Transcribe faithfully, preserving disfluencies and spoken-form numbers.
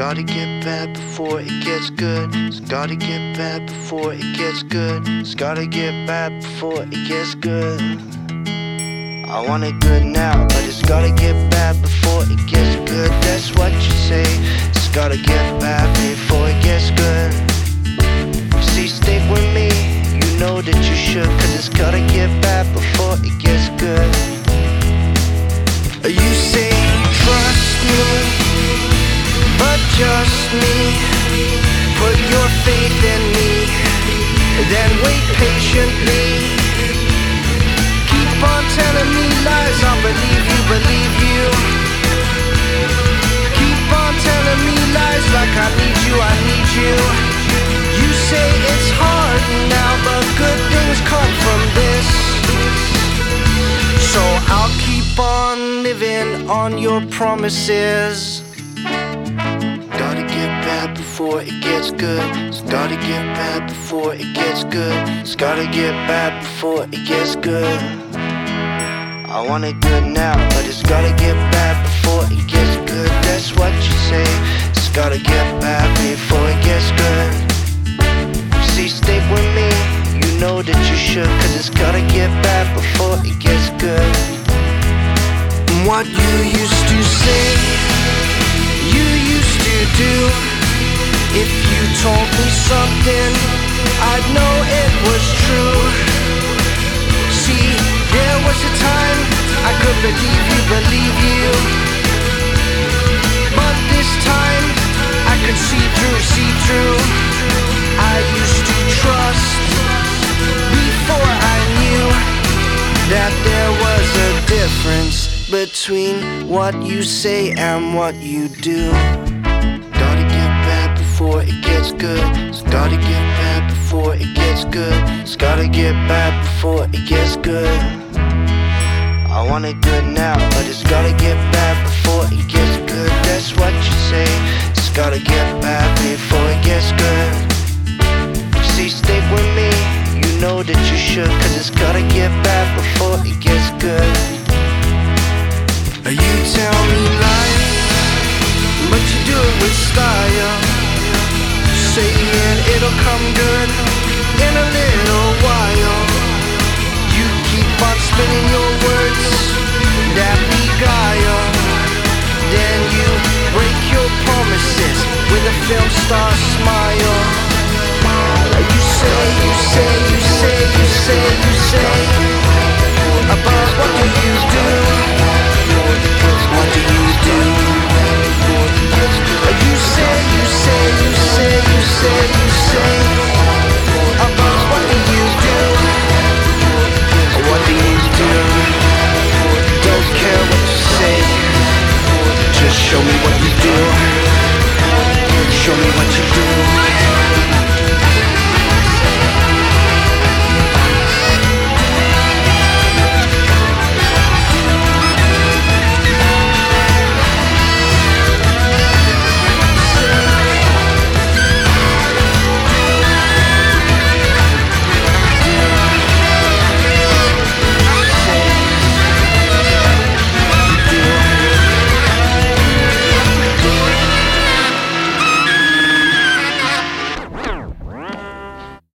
gotta get bad before it gets good. It's gotta get bad before it gets good. It's gotta get bad before it gets good. I want it good now, but it's gotta get bad before it gets good. That's what you say. It's gotta get bad before it gets good. See, stick with me, you know that you should, cause it's gotta get bad before it gets good. You say trust me, but just me. Put your faith in me, then wait patiently. Keep on telling me lies, I'll believe you, believe you. Keep on telling me lies like I need you, I need you. You say it's hard now, but good things come from this. So I'll keep on living on your promises. Gotta get bad before it gets good. It's gotta get bad before it gets good. It's gotta get bad before it gets good. I want it good now, but it's gotta get bad before it gets good. That's what you say. It's gotta get bad before it gets good. See, stick with me, you know that you should, cause it's gotta get bad before it gets good. What you used to say, you used to do. If you told me something, I'd know it was true. See, there was a time I could believe you, believe you. But this time, I could see through, see through. I used to trust before I knew that there was a difference between what you say and what you do. Gotta get bad before it gets good. It's gotta get bad before it gets good. It's gotta get bad before it gets good. I want it good now, but it's gotta get bad before it gets good. That's what you say. It's gotta get bad before it gets good. See, stick with me, you know that you should, cause it's gotta get bad before it gets good. You tell me lies, but you do it with style, saying it'll come good in a little while. You keep on spinning your words that beguile. Then you break your promises with a film star smile.